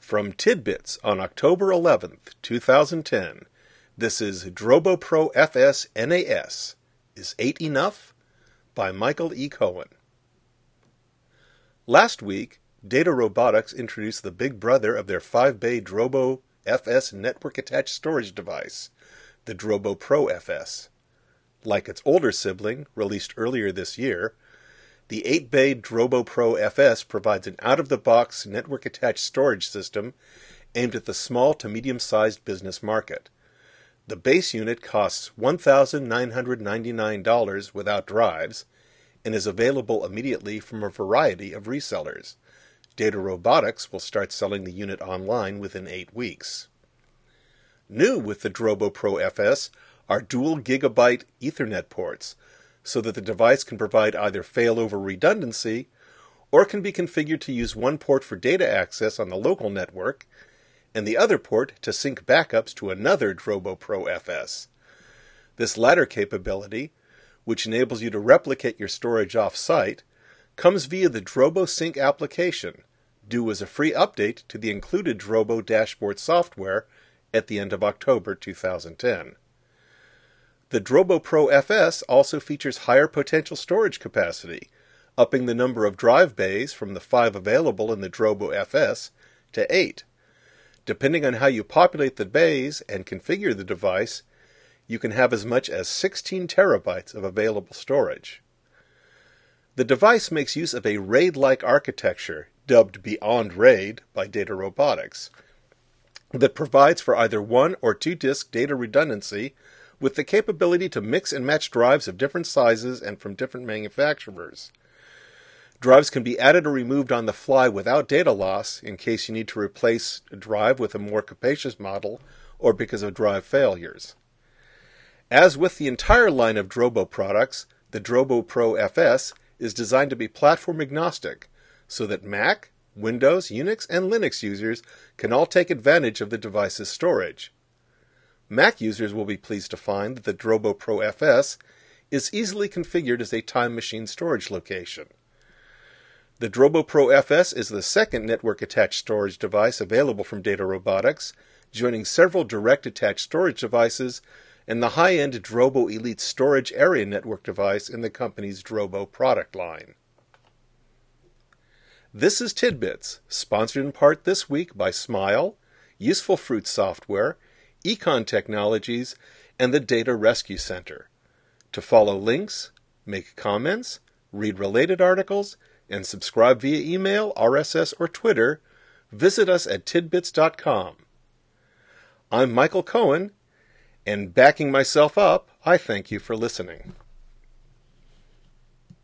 From Tidbits on October 11th, 2010, this is Drobo Pro FS NAS. Is 8 enough? By Michael E. Cohen. Last week, Data Robotics introduced the big brother of their 5-bay Drobo FS network-attached storage device, the Drobo Pro FS. Like its older sibling, released earlier this year, the 8-bay Drobo Pro FS provides an out-of-the-box network-attached storage system aimed at the small to medium-sized business market. The base unit costs $1,999 without drives and is available immediately from a variety of resellers. Data Robotics will start selling the unit online within 8 weeks. New with the Drobo Pro FS are dual gigabit Ethernet ports, so that the device can provide either failover redundancy or can be configured to use one port for data access on the local network and the other port to sync backups to another Drobo Pro FS. This latter capability, which enables you to replicate your storage off-site, comes via the Drobo Sync application, due as a free update to the included Drobo dashboard software at the end of October 2010. The Drobo Pro FS also features higher potential storage capacity, upping the number of drive bays from the 5 available in the Drobo FS to 8. Depending on how you populate the bays and configure the device, you can have as much as 16 terabytes of available storage. The device makes use of a RAID-like architecture, dubbed Beyond RAID by Data Robotics, that provides for either 1 or 2 disk data redundancy with the capability to mix and match drives of different sizes and from different manufacturers. Drives can be added or removed on the fly without data loss in case you need to replace a drive with a more capacious model or because of drive failures. As with the entire line of Drobo products, the Drobo Pro FS is designed to be platform agnostic so that Mac, Windows, Unix, and Linux users can all take advantage of the device's storage. Mac users will be pleased to find that the Drobo Pro FS is easily configured as a time machine storage location. The Drobo Pro FS is the second network-attached storage device available from Data Robotics, joining several direct-attached storage devices and the high-end Drobo Elite Storage Area Network device in the company's Drobo product line. This is Tidbits, sponsored in part this week by Smile, Useful Fruit Software, Econ Technologies, and the Data Rescue Center. To follow links, make comments, read related articles, and subscribe via email, RSS, or Twitter, visit us at tidbits.com. I'm Michael Cohen, and backing myself up, I thank you for listening.